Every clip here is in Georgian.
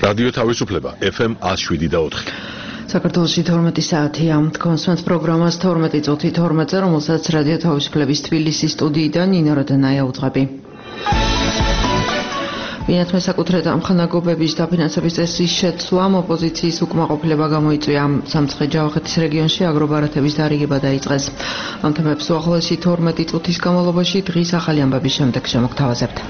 რადიო თავისუფლება FM 107.4. საქართველოში 12 საათია. კონსვენს პროგრამას 12 წუთი 12-ზე, რომელსაც რადიო თავისუფლების თბილისის სტუდიიდან ნინო როდანაია უძღვები. ვინათმე საკუთრად ამხანაგობების დაფინანსების წესის შეცვლამ ოპოზიციის უკმაყოფილება გამოიწვია. სამცხე-ჯავახეთის რეგიონში აგრობარათების დარიგება დაიწყეს. ამ თემებს უახლოესი 12 წუთის განმავლობაში დღის ახალი ამბების შემდეგ შემოგთავაზებთ.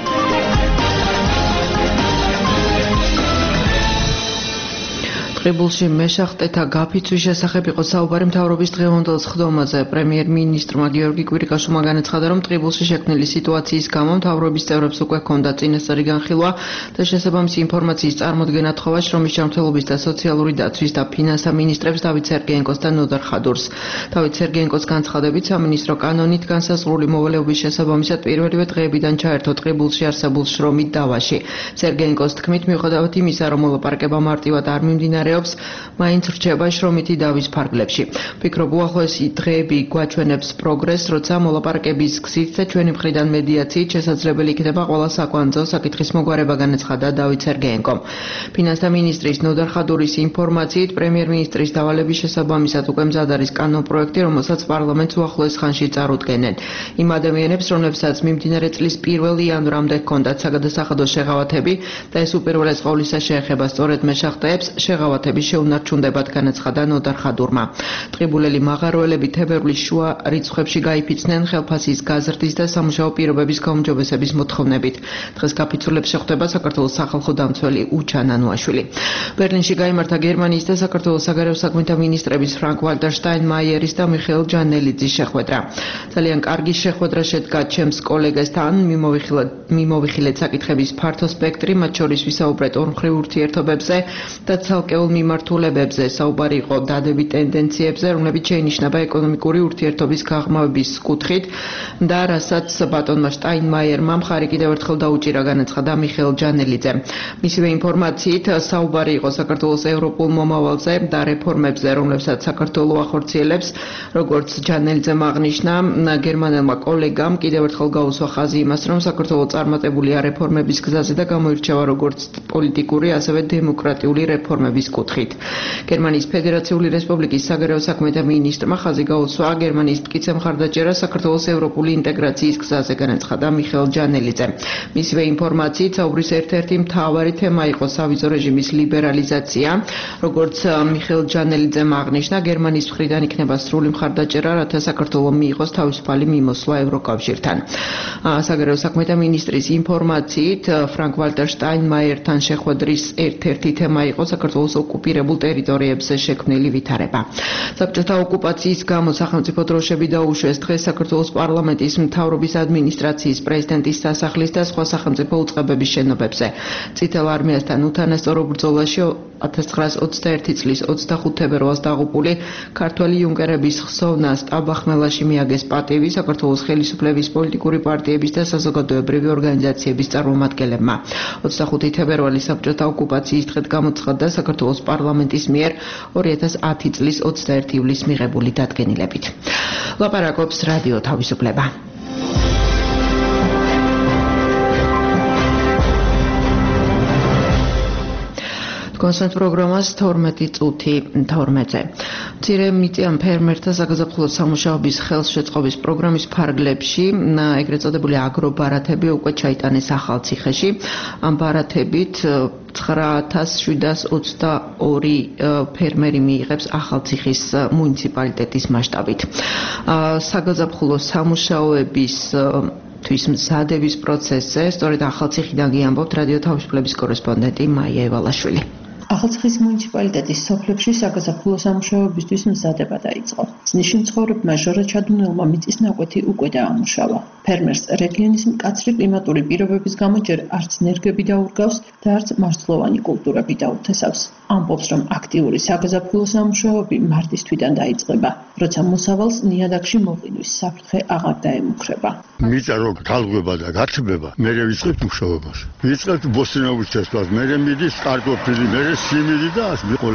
ტყიბულში მეშახტეთა გაფიცვის შესახებ იყო საუბარი მთავრობის დღევანდელ სხდომაზე. პრემიერ-მინისტრმა გიორგი კვირიკაშვილმა განაცხადა, რომ ტყიბულში შექმნილი სიტუაციის გამო მთავრობის წევრებს უკვე ჰქონდა წინასწარი განხილვა და შესაბამისი ინფორმაციის წარმოდგენა თხოვა შრომის ჯანმრთელობის და სოციალური დაცვის და ფინანსთა მინისტრებს დავით სერგეენკოს და ნოდარ ხადურს. დავით სერგეენკოს განცხადებით, სამინისტრო კანონით განსაზღვრული მოვალეობის შესაბამისად პირველივე დღეებიდან ჩაერთო ტყიბულში არსებულ შრომით დავაში. სერგეენკოს თქმით, მიუხედავად იმისა, რომ მოლაპარაკება მარტივად არ მიმდინარეობს, მაინც რჩება შრომითი დავის ფარგლებში. ვფიქრობ, უახლოესი დღეები გვაჩვენებს პროგრესს, როცა მოლაპარაკების გზით და ჩვენი მხრიდან მედიაციით შესაძლებელი იქნება ყველა საკვანძო საკითხის მოგვარება, განაცხადა დავით სერგეენკომ. ფინანსთა მინისტრის ნოდარ ხადურის ინფორმაციით, პრემიერ-მინისტრის დავალების შესაბამისად უკვე მზად არის კანონპროექტი, რომელსაც პარლამენტს უახლოეს ხანში წარუდგენენ. იმ ადამიანებს, რომლებსაც მიმდინარე წლის 1 იანვრამდე ჰქონდათ საგადასახადო შეღავათები და ეს უპირველეს ყოვლისა შეეხება სწორედ მეშახტეებს, შეღავათები შეუნარჩუნდებათ, განაცხადა ნოდარ ხადურმა. ტყიბულელი მაღაროელები თებერვლის შუა რიცხვებში გაიფიცნენ ხელფასის გაზრდის და სამუშაო პირობების გაუმჯობესების მოთხოვნებით. დღეს გაფიცულებს შეხვდება საქართველოს სახალხო დამცველი უჩან ანუაშვილი. ბერლინში გაიმართა გერმანიის და საქართველოს საგარეო საქმეთა მინისტრების ფრანკ-ვალტერ შტაინმაიერის და მიხეილ ჯანელიძის შეხვედრა. ძალიან კარგი შეხვედრა შედგა ჩემს კოლეგასთან, მიმოვიხილეთ საკითხების ფართო სპექტრი, მათ შორის ვისაუბრეთ ორმხრივ ურთიერთობებზე და ცალკეულ მიმართულებებზე. საუბარი იყო დადებით ტენდენციებზე, რომლებიც შეინიშნება ეკონომიკური ურთიერთობის გაღრმავების კუთხით და რასაც ბატონმა შტაინმაიერმა მხარი კიდევ ერთხელ დაუჭირა, განაცხადა მიხეილ ჯანელიძე. მისივე ინფორმაციით საუბარი იყო საქართველოს ევროპულ მომავალზე და რეფორმებზე, რომლებსაც საქართველო ახორციელებს. როგორც ჯანელიძემ აღნიშნა, გერმანელმა კოლეგამ კიდევ ერთხელ გაუსვა ხაზი იმას, რომ საქართველო წარმატებულია რეფორმების გზაზე და გამოირჩევა როგორც პოლიტიკური, ასევე დემოკრატიული რეფორმების კუთხით. გერმანიის ფედერაციული რესპუბლიკის საგარეო საქმეთა მინისტრმა ხაზი გაუსვა გერმანიის მტკიცე მხარდაჭერას საქართველოს ევროპული ინტეგრაციის გზაზე, განაცხადა მიხეილ ჯანელიძე. მისივე ინფორმაციით საუბრის ერთ-ერთი მთავარი თემა იყო სავიზო რეჟიმის ლიბერალიზაცია. როგორც მიხეილ ჯანელიძემ აღნიშნა, გერმანიის მხრიდან იქნება სრული მხარდაჭერა, რათა საქართველო მიიღოს თავისუფალი მიმოსვლა ევროკავშირთან. საგარეო საქმეთა მინისტრის ინფორმაციით, ფრანკ-ვალტერ შტაინმაიერთან შეხვედრის ერთ-ერთი თემა იყო საქართველოს ოკუპირებულ ტერიტორიებზე შექმნილი ვითარება. საბჭოთა ოკუპაციის გამო სახელმწიფო დროშები დაუშვეს დღეს საქართველოს პარლამენტის, მთავრობის ადმინისტრაციის, პრეზიდენტის სასახლის და სხვა სახელმწიფო უწყებების შენობებზე. წითელ არმიასთან უთანასწორო ბრძოლაში 1921 წლის 25 თებერვალს დაღუპული ქართველი იუნკერების ხსოვნა სტაბახმელაში მიაგეს პატივი საქართველოს ხელისუფლების პოლიტიკური პარტიების და საზოგადოებრივი ორგანიზაციების წარმომადგენლებმა. 25 თებერვალი საბჭოთა ოკუპაციის დღედ გამოცხადდა საქართველოს პარლამენტის მიერ 2010 წლის 21 ივლისს მიღებული დადგენილებით. ლაპარაკობს რადიო თავისუფლება. კონსვენს პროგრამას 12 წუთი 12-ზე. მცირე მიწიან ფერმერთა საგაზაფხულო სამუშაოების ხელშეწყობის პროგრამის ფარგლებში ეგრეთ წოდებული აგრობარათები უკვე ჩაიტანეს ახალციხეში. ამ ბარათებით 9722 ფერმერი მიიღებს ახალციხის მუნიციპალიტეტის მასშტაბით. საგაზაფხულო სამუშაოების თვის მზადების პროცესზე სწორედ ახალციხიდან გიამბობთ რადიო თავისუფლების კორესპონდენტი მაია ევალაშვილი. ახალციხის მუნიციპალიტეტის სოფლებში საგაზაფხულო სამუშაოებისთვის მზადება დაიწყო. ძნიში მცხოვრებმა ჟორა ჩადუნელმა მიწის ნაკვეთი უკვე დაამუშავა. ფერმერს რეგიონის მკაცრი კლიმატური პირობების გამო ჯერ არც ნერგები დაურგავს და არც მარცვლოვანი კულტურები დაუთესავს. ამბობს, რომ აქტიური საგაზაფხულო სამუშაოები მარტის თვიდან დაიწყება, როცა მოსავალს ნიადაგში მოყინვის საფრთხე აღარ დაემუქრება. მიწა რო თალღება და გათბება, მერე ვიწყებთ მუშაობას. ვიწყებთ ბოსტნეულის თესლას, მერე მიდის კარტოფილი, მერე სიმინდი და ას მიყოლებით.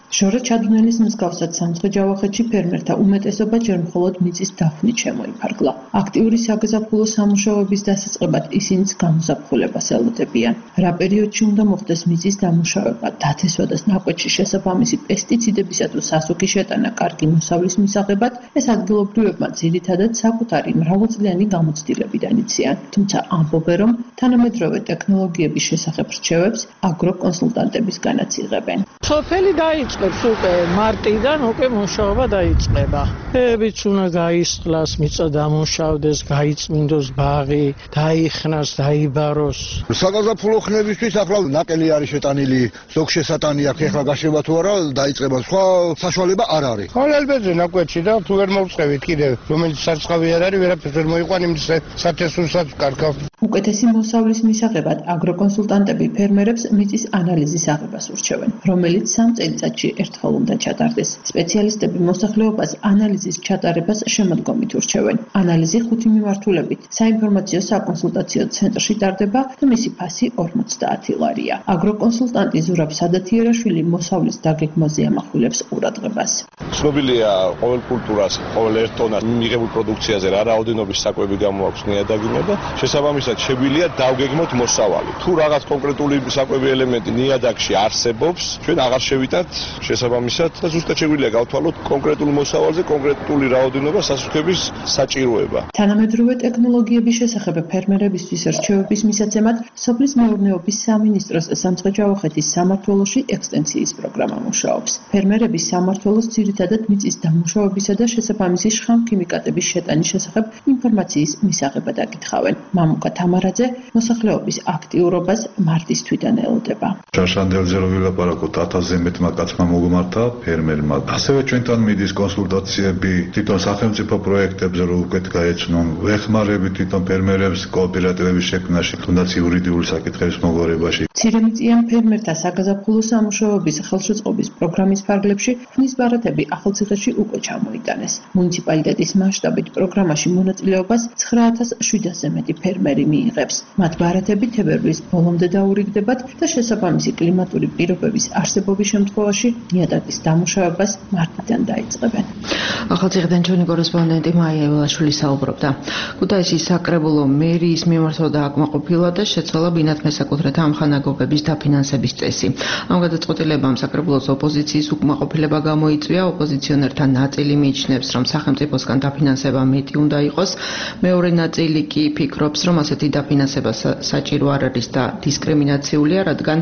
ჟორა ჩადუნელის მსგავსად სამცხე-ჯავახეთში ფერმერთა უმეტესობა ჯერ მხოლოდ მიწის დაფნით შემოიფარგლა. აქტიური საგაზაფხულო სამუშაოების დასაწყებად ისინიც გამოზაფხულებას ელოდებიან. რა პერიოდში უნდა მოხდეს მიწის დამუშავება, დათესვა და ნაკვეთში შესაბამისი პესტიციდებისა თუ სასუქი შეტანა კარგი მოსავლის მისაღებად, ეს ადგილობრივებმა ძირითადად საკუთარი მრავალწლიანი გამოცდილებიდან იციან. თუმცა ამბობენ, რომ თანამედროვე ტექნოლოგიების შესახებ რჩევებს აგროკონსულტანტებისგანაც იღებენ. სოფელი დაიწყებს უკვე მარტიდან უკვე მუშაობა დაიწყება. ხეებიც უნდა გაისყლას, მიწა დამუშავდეს, გაიწმინდოს ბაღი, დაიხნას, დაიბაროს. საგაზაფხულო ხნებისთვის ახლა ნაყელი არის შეტანილი, ზოგ შესატანი აქვს, ეხლა გაშება თუ არა, დაიწყება. სხვა საშუალება არ არის. ხვალებეზე ნაკვეთში და თუ ვერ მოვწყევით კიდევ, რომელიც სარწყავი არ არის, ვერაფერს ვერ მოიყვანი სათესურსაც კარგავ. უკეთესი მოსავლის მისაღებად აგროკონსულტანტები ფერმერებს მიწის ანალიზის აღებას ურჩევენ, რომელიც 3 წელიწადში ერთხელ უნდა ჩატარდეს. სპეციალისტები მოსახლეობას ანალიზის ჩატარებას შემოდგომით ურჩევენ. ანალიზი 5 მიმართულებით საინფორმაციო საკონსულტაციო ცენტრში ტარდება და მისი ფასი 50 ლარია. აგროკონსულტანტი ზურაბ სადათიერაშვილი მოსავლის დაგეგმვაზე ამახვილებს ყურადღებას. ცნობილია ყოველ კულტურას, ყოველ ერთ ტონას მიღებულ პროდუქციაზე რა რაოდენობის საკვები გამოაქვს ნიადაგიმა და შესაბამისად შეგვიძლია დავგეგმოთ მოსავალი. თუ რაღაც კონკრეტული საკვები ელემენტი ნიადაგში არსებობს, ჩვენ აღარ შევიტანთ შესაბამისად და ზუსტად შეგვიძლია გავთვალოთ კონკრეტულ მოსავალზე კონკრეტული რაოდენობა სასუქების საჭიროება. თანამედროვე ტექნოლოგიების შესახებ ფერმერებისთვის რჩევების მისაცემად სოფლის მეურნეობის სამინისტროს სამცხე-ჯავახეთის სამმართველოში ექსტენსიის პროგრამა მუშაობს. ფერმერები სამმართველოს ძირითადად მიწის დამუშავებისა და შესაბამისი შხამქიმიკატების შეტანის შესახებ ინფორმაციის მისაღებად აკითხავენ. მამუკა თამარაძე მოსახლეობის აქტიურობას მარტის თვიდან ელოდება. შარშანდელზე რო ვილაპარაკოთ 1000-ზე მეტმა კაცმა მოგმართა ფერმერმა. ასევე ჩვენთან მიდის კონსულტაციები თვითონ სახელმწიფო პროექტებზე რო უკეთ გაეცნონ. ვეხმარებით თვითონ ფერმერებს კოოპერატივების შექმნაში, თუნდაც იურიდიული საკითხების მოგვარებაში. ცირემიწიან ფერმერთა საგაზაფხულო სამუშაოების ხელშეწყობის პროგრამის ფარგლებში ხნის ბარათები ახალციხეში უკვე ჩამოიტანეს. მუნიციპალიტეტის მასშტაბით პროგრამაში მონაწილეობას 9700-ზე მეტი ფერმერი მიიღებს. მათ ბარათები თებერვლის ბოლომდე დაურიგდებათ და შესაბამისი კლიმატური პირობების არსებობის შემთხვევაში ნიადაგის დამუშავებას მარტიდან დაიწყებენ. ახალციხედან ჩვენი კორესპონდენტი მაია ეველაშვილი საუბრობდა. ქუთაისის საკრებულო მერიის მიმართვა აკმაყოფილა და შეცვალა ბინათ მესაკუთრეთა ამხანაგობების დაფინანსების წესი. ამ გადაწყვეტილებამ საკრებულოს ოპოზიციის უკმაყოფილება გამოიწვია. ოპოზიციონერთა ნაწილი მიიჩნევს, რომ სახელმწიფოსგან დაფინანსება მეტი უნდა იყოს. მეორე ნაწილი კი ფიქრობს, რომ ასეთი დაფინანსება საჭირო არ არის და დისკრიმინაციულია, რადგან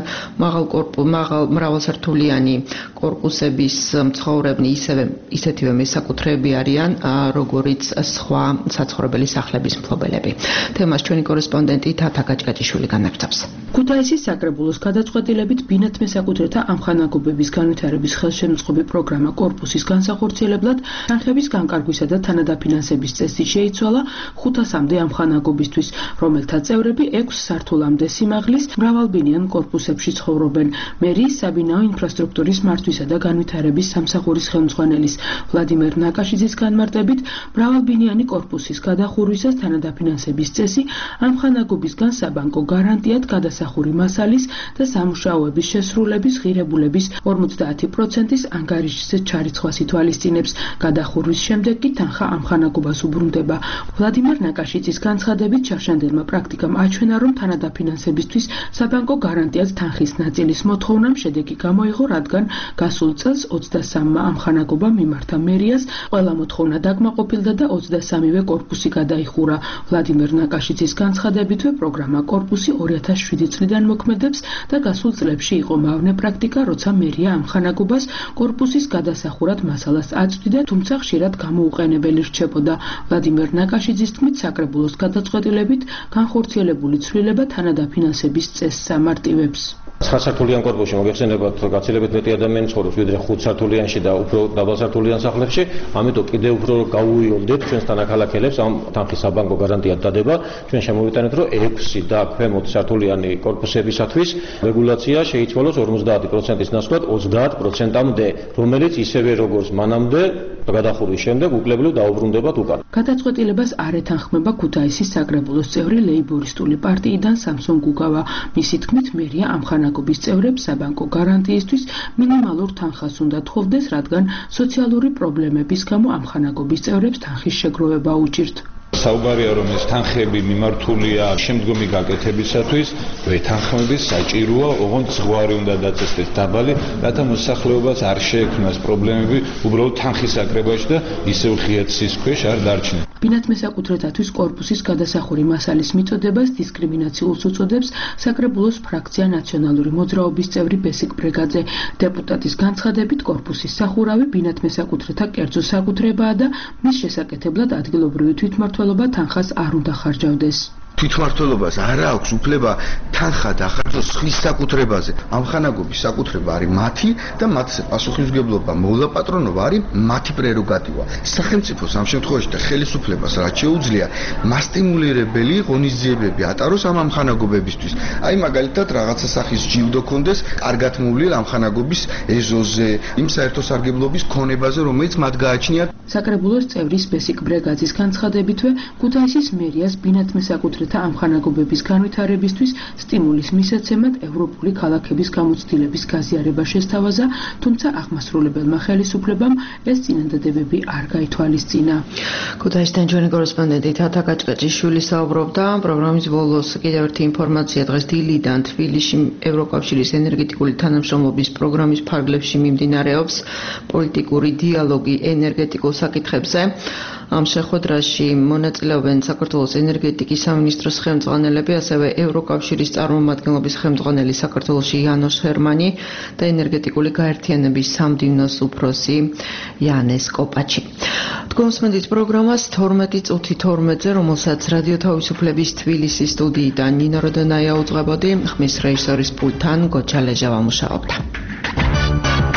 მრავალსართულიანი კორპუსების მცხოვრებნი ისეთივე მესაკუთრეები არიან, როგორიც სხვა საცხოვრებელი სახლების მფლობელები. თემას ჩვენი კორესპონდენტი თათა გაჭკაჭიშვილი განაგრძობს. ქუთაისის საკრებულოს გადაწყვეტილებით ბინათ მესაკუთრეთა ამხანაგობების განვითარების ხელშემწყობი პროგრამა კორპუსის განსახორციელებლად თანხების განკარგვისა და თანადაფინანსების წესი შეიცვალა 500-მდე ამხანაგობისთვის, რომელთა წევრები 6 სართულამდე სიმაღლის მრავალბინიან კორპუსებში ცხოვრობენ. მერიის საბინაო ინფრასტრუქტურის მართვისა და განვითარების სამსახურის ხელმძღვანელის ვლადიმერ ნაკაშიძის განმარტებით, მრავალბინიანი კორპუსის გადახურვისას თანადაფინანსების წესი ამხანაგობისგან საბანკო გარანტიად გადასახური მასალის და სამუშაოების შესრულების ღირებულების 50%-ის ანგარიშზე ჩარიცხვას ითვალისწინებს. გადახურვის შემდეგ კი თანხა ამხანაგობას უბრუნდება. ვლადიმერ ნაკაშიძის განცხადებით, შარშანდელმა პრაქტიკამ აჩვენა, რომ თანადაფინანსებისთვის საბანკო გარანტიად თანხის ნაწილის მოთხოვნამ შედეგი გამოიღო, რადგან გასულ წელს 23-მა ამხანაგობა მიმართა მერიას, ყველა მოთხოვნა დაკმაყოფილდა და 23-ვე კორპუსი გადაიხურა. ვლადიმერ ნაკაშიძის განცხადებითვე პროგრამა კორპუსი 2007 წლიდან მოქმედებს და გასულ წლებში იყო მავნე პრაქტიკა, როცა მერია ამხანაგობას კორპუსის გადასახურად მასალას აწვდიდა, თუმცა ხშირად გამოუყენებელი რჩებოდა. ვლადიმერ ნაკაშიძის თქმით, საკრებულოს გადაწყვეტილებით განხორციელებული ცვლილება თანადაფინანსების წესს ამარტივებს. 9 სართულიან კორპუსში მოგეხსენებათ, გაცილებით მეტი ადამიანი ცხოვრობს, ვიდრე 5 სართულიანში და უფრო დაბალსართულიან სახლებში, ამიტომ კიდევ უფრო გავუიოლდეთ ჩვენს თანაქალაქელებს ამ თანხის საბანკო გარანტიად დადება. ჩვენ შემოვიტანეთ, რომ 6 და ქვემოთ სართულიანი კორპუსებისათვის რეგულაცია შეიცვალოს 50%-ის ნაცვლად 30%-მდე, რომელიც ისევე როგორც მანამდე გადახურვის შემდეგ უკლებლივ დაუბრუნდებათ უკან. გადაწყვეტილებას არ ეთანხმება ქუთაისის საკრებულოს წევრი ლეიბორისტული პარტიიდან სამსონ გუგავა. მისი თქმით, მერია ამხანაგობების ამხანაგობის წევრებს საბანკო გარანტიისთვის მინიმალურ თანხას უნდა თხოვდეს, რადგან სოციალური პრობლემების გამო ამხანაგობის წევრებს თანხის შეგროვება უჭირთ. საუბარია რომ ეს თანხები მიმართულია შემდგომი გაკეთებისათვის, ვეთანხმების საჭიროა, ოღონდ ზღვარი უნდა დაწესდეს დაბალი, რათა მოსახლეობას არ შეექმნას პრობლემები უბრალოდ თანხის აკრებაში და ისევ ღია ცის ქვეშ არ დარჩნენ. ბინათმესაკუთრეთათვის კორპუსის გადასახური მასალის მიწოდებას დისკრიმინაციულს უწოდებს საკრებულოს ფრაქცია ნაციონალური მოძრაობის წევრი ბესიკ ბრეგაძე. დეპუტატის განცხადებით კორპუსის სახურავი ბინათმესაკუთრეთა კერძო საკუთრებაა და მის შესაკეთებლად ადგილობრივი თვითმმართველობა თანხას არ უნდა ხარჯავდეს. თვითმმართველობას არ აქვს უფლება თანხა დახარჯოს სხვის საკუთრებაზე. ამხანაგობის საკუთრება არის მათი და მათზე პასუხისმგებლობა, მოლაპატრონობა არის მათი პრეროგატივა. სახელმწიფოს ამ შემთხვევაში და ხელისუფლებას რაც შეუძლია მასტიმულირებელი ღონისძიებები ატაროს ამ ამხანაგობებისთვის. აი მაგალითად რაღაცა სახის ჯილდო კონდეს კარგად მოვლილ ამხანაგობის ეზოზე, იმ საერთო სარგებლობის ქონებაზე, რომელიც მათ გააჩნიათ. საკრებულოს წევრის ბესიკ ბრეგაძის განცხადებითვე ქუთაისის მერიას ბინათმესაკუთრეთა ამხანაგობების განვითარებისთვის სტიმულის მისაცემად ევროპული ქალაქების გამოცდილების გაზიარება შესთავაზა, თუმცა აღმასრულებელმა ხელისუფლებამ ეს წინადადებები არ გაითვალისწინა. ქუთაისთან ჩვენი კორესპონდენტი თათა კაჭკაჭიშვილი საუბრობდა. პროგრამის ბოლოს კიდევ ერთი ინფორმაცია, დღეს დილიდან თბილისში ევროკავშირის ენერგეტიკული თანამშრომლობის პროგრამის ფარგლებში მიმდინარეობს პოლიტიკური დიალოგი ენერგეტიკულ საკითხებზე. ამ შეხვედრაში მონაწილეობენ საქართველოს ენერგეტიკის სამინისტროს ხელმძღვანელები, ასევე ევროკავშირის წარმომადგენლობის ხელმძღვანელი საქართველოში იანოშ ჰერმანი და ენერგეტიკული გაერთიანების სამდივნოს უფროსი იანეს კოპაჩი. თქვენ მსმენთ პროგრამას 12 წუთი 12-ზე, რომელსაც რადიო თავისუფლების თბილისის სტუდიიდან ნინო როდონაია უძღვებოდი, ხმის რეჟისორის პულტთან გოჩა ლეჟავა მუშაობდა.